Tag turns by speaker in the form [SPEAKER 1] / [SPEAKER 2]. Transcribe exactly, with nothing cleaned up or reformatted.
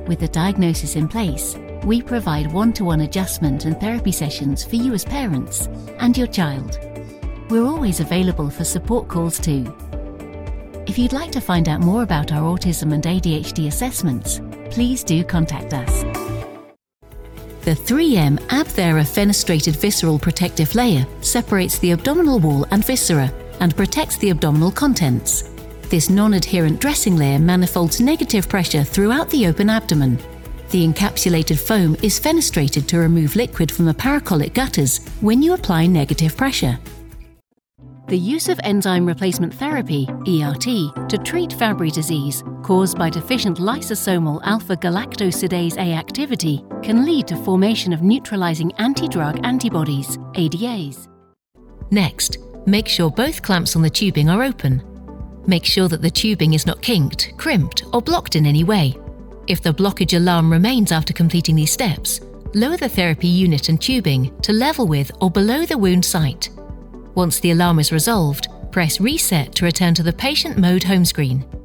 [SPEAKER 1] With the diagnosis in place, we provide one-to-one adjustment and therapy sessions for you as parents and your child. We're always available for support calls too. If you'd like to find out more about our autism and A D H D assessments, please do contact us. The three M Abthera Fenestrated Visceral Protective Layer separates the abdominal wall and viscera and protects the abdominal contents. This non-adherent dressing layer manifolds negative pressure throughout the open abdomen. The encapsulated foam is fenestrated to remove liquid from the paracolic gutters when you apply negative pressure. The use of enzyme replacement therapy, E R T, to treat Fabry disease caused by deficient lysosomal alpha-galactosidase A activity can lead to formation of neutralizing anti-drug antibodies, A D As.
[SPEAKER 2] Next, make sure both clamps on the tubing are open. Make sure that the tubing is not kinked, crimped, or blocked in any way. If the blockage alarm remains after completing these steps, lower the therapy unit and tubing to level with or below the wound site. Once the alarm is resolved, press Reset to return to the Patient Mode home screen.